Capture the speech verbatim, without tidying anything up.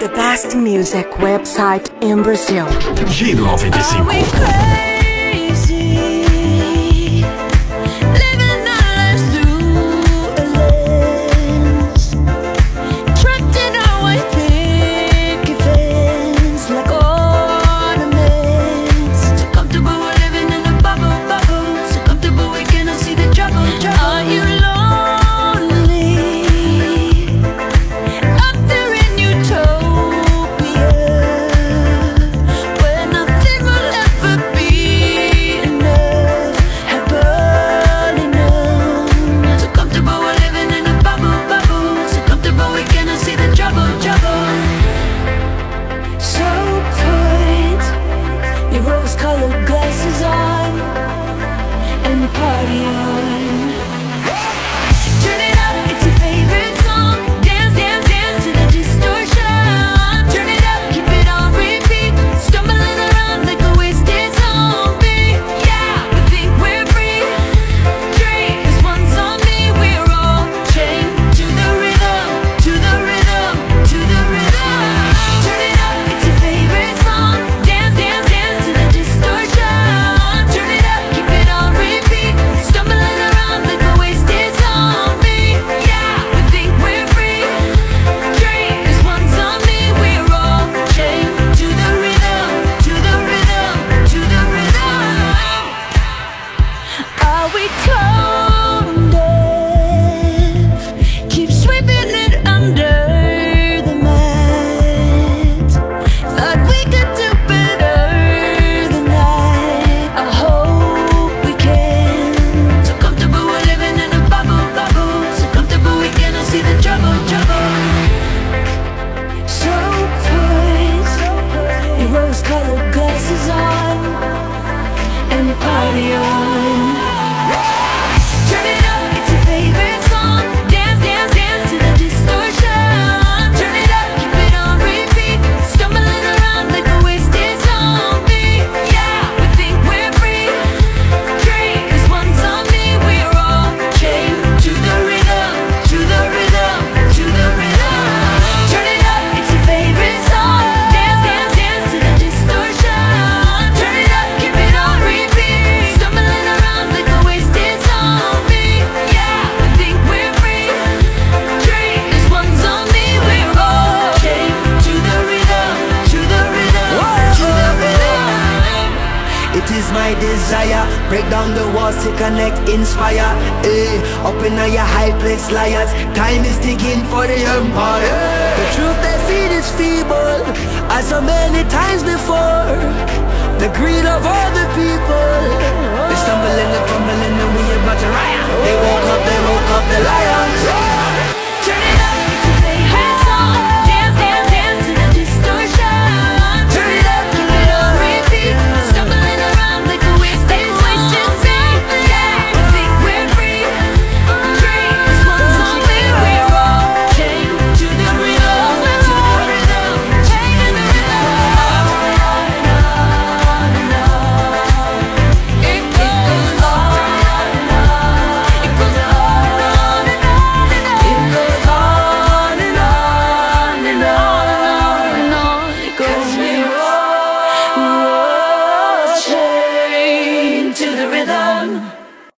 The best music website in Brazil. Giro noventa e cinco. My desire, break down the walls to connect, inspire. Eh, up in your high place, liars. Time is ticking for the empire. The truth they feed is feeble, as so many times before. The greed of other people. They stumble and they crumble and we about to riot. They woke up, they woke up the lions.